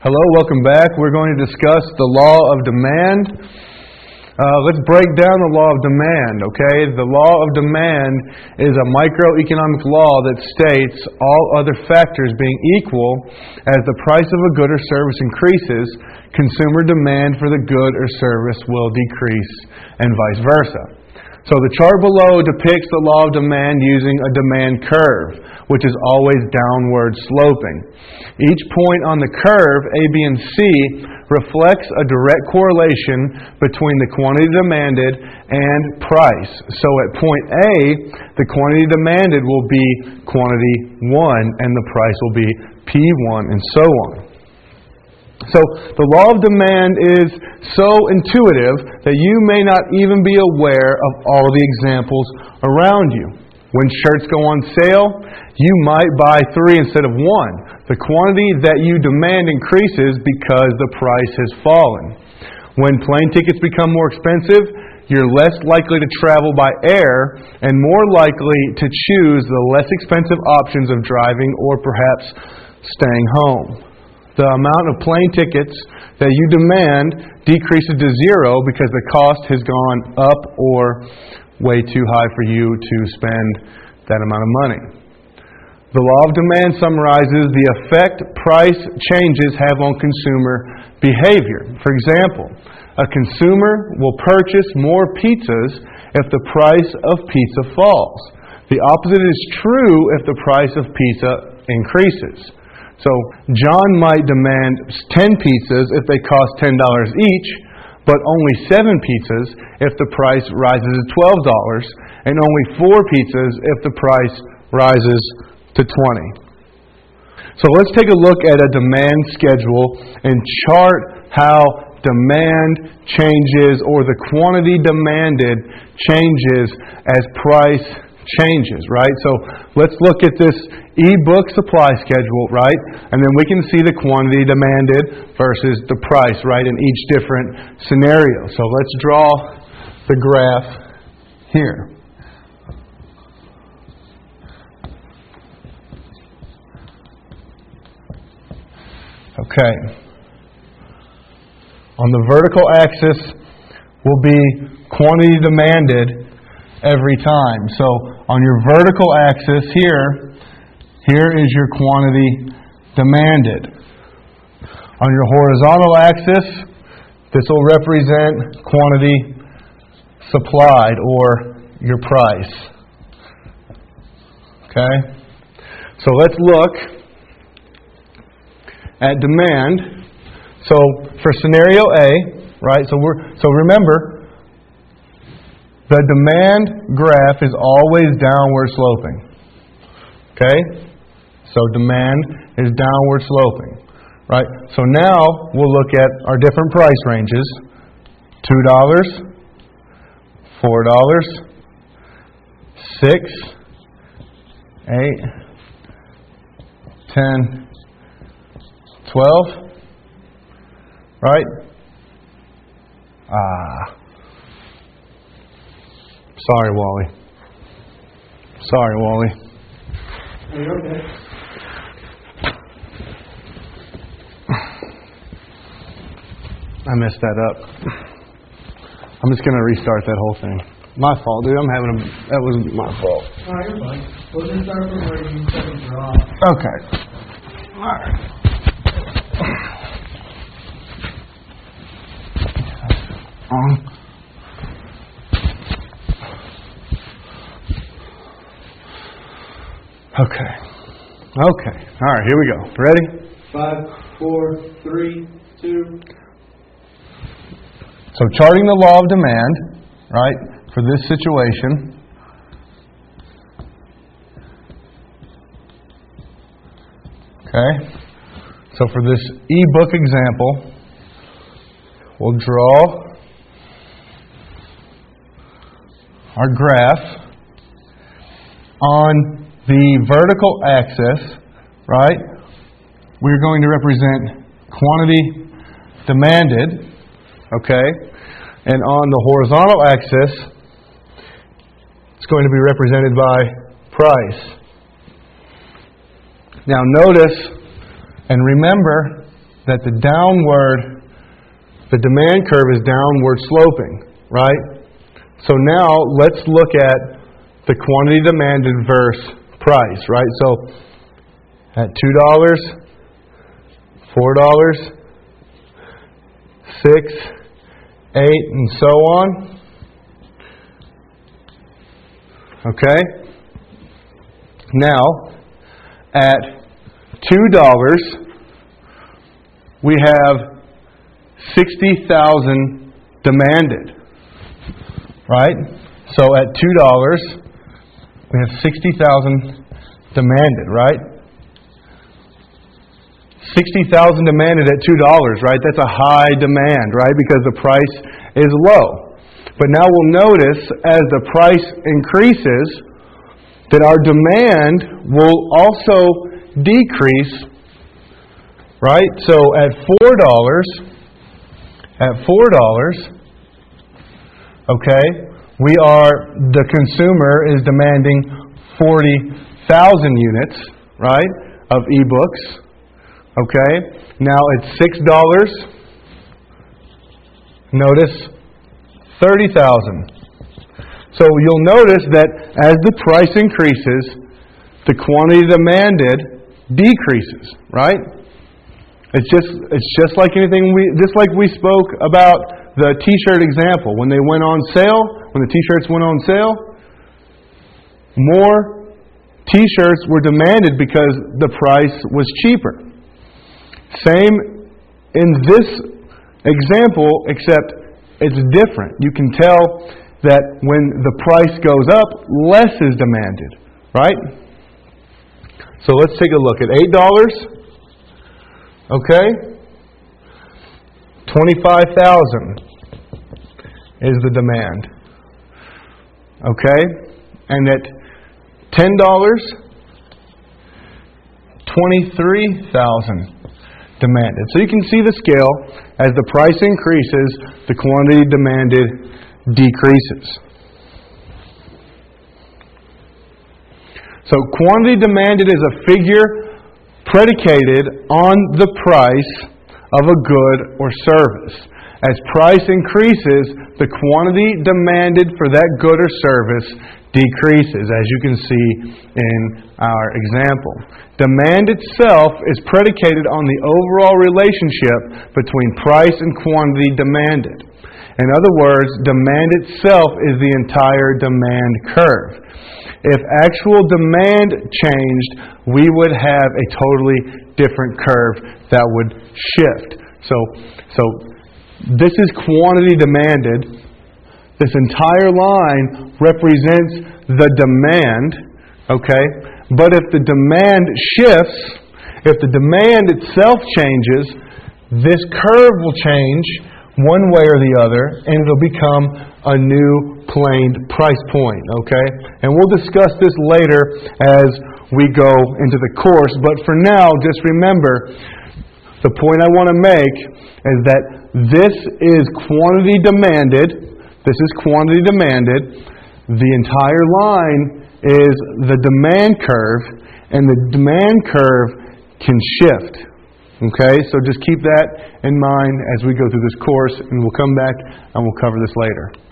Hello, welcome back. We're going to discuss the law of demand. Let's break down the law of demand, okay? The law of demand is a microeconomic law that states all other factors being equal, as the price of a good or service increases, consumer demand for the good or service will decrease, and vice versa. So the chart below depicts the law of demand using a demand curve, which is always downward sloping. Each point on the curve, A, B, and C, reflects a direct correlation between the quantity demanded and price. So at point A, the quantity demanded will be quantity 1 and the price will be P1 and so on. So the law of demand is so intuitive that you may not even be aware of all the examples around you. When shirts go on sale, you might buy 3 instead of 1. The quantity that you demand increases because the price has fallen. When plane tickets become more expensive, you're less likely to travel by air and more likely to choose the less expensive options of driving or perhaps staying home. The amount of plane tickets that you demand decreases to 0 because the cost has gone up or way too high for you to spend that amount of money. The law of demand summarizes the effect price changes have on consumer behavior. For example, a consumer will purchase more pizzas if the price of pizza falls. The opposite is true if the price of pizza increases. So John might demand 10 pizzas if they cost $10 each, but only 7 pizzas if the price rises to $12, and only 4 pizzas if the price rises to $20. So let's take a look at a demand schedule and chart how demand changes, or the quantity demanded changes as price changes, right? So let's look at this e-book supply schedule, right? And then we can see the quantity demanded versus the price, right, in each different scenario. So let's draw the graph here. Okay. On the vertical axis will be quantity demanded every time. So on your vertical axis here is your quantity demanded. On your horizontal axis, this will represent quantity supplied, or your price. Okay? So let's look at demand. So for scenario A, right? So remember, the demand graph is always downward sloping. Okay? So demand is downward sloping. Right? So now we'll look at our different price ranges. $2, $4, 6, 8, 10, 12. Right? Sorry, Wally. Sorry, Wally. Are you okay? I messed that up. I'm just going to restart that whole thing. My fault, dude. That was my fault. Oh, you're fine. We'll just start from where you said you draw. Okay. All right. Okay. All right, here we go. Ready? 5, 4, 3, 2. So charting the law of demand, right, for this situation. Okay. So for this e-book example, we'll draw our graph on the vertical axis, right? We're going to represent quantity demanded, okay? And on the horizontal axis, it's going to be represented by price. Now notice and remember that the demand curve is downward sloping, right? So now let's look at the quantity demanded versus price, right? So at $2, $4, $6, $8, and so on. Okay? Now, at $2, we have 60,000 demanded. Right? So at $2, we have 60,000 demanded, right? 60,000 demanded at $2, right? That's a high demand, right? Because the price is low. But now we'll notice as the price increases that our demand will also decrease, right? So at $4, okay, the consumer is demanding 40,000 units, right, of ebooks. Okay, now at $6, notice 30,000. So you'll notice that as the price increases, the quantity demanded decreases, right? It's just like anything we spoke about the T-shirt example. When they went on sale, when the T-shirts went on sale, more T-shirts were demanded because the price was cheaper. Same in this example, except it's different. You can tell that when the price goes up, less is demanded, right? So let's take a look at $8. Okay? 25,000 is the demand. Okay? And at $10, 23,000 demanded. So you can see the scale. As the price increases, the quantity demanded decreases. So quantity demanded is a figure predicated on the price of a good or service. As price increases, the quantity demanded for that good or service decreases, as you can see in our example. Demand itself is predicated on the overall relationship between price and quantity demanded. In other words, demand itself is the entire demand curve. If actual demand changed, we would have a totally different curve that would shift. So this is quantity demanded. This entire line represents the demand, okay? But if the demand shifts, if the demand itself changes, this curve will change one way or the other, and it'll become a new planed price point, okay? And we'll discuss this later as we go into the course, but for now, just remember, the point I want to make is that this is quantity demanded. This is quantity demanded. The entire line is the demand curve, and the demand curve can shift. Okay, so just keep that in mind as we go through this course, and we'll come back and we'll cover this later.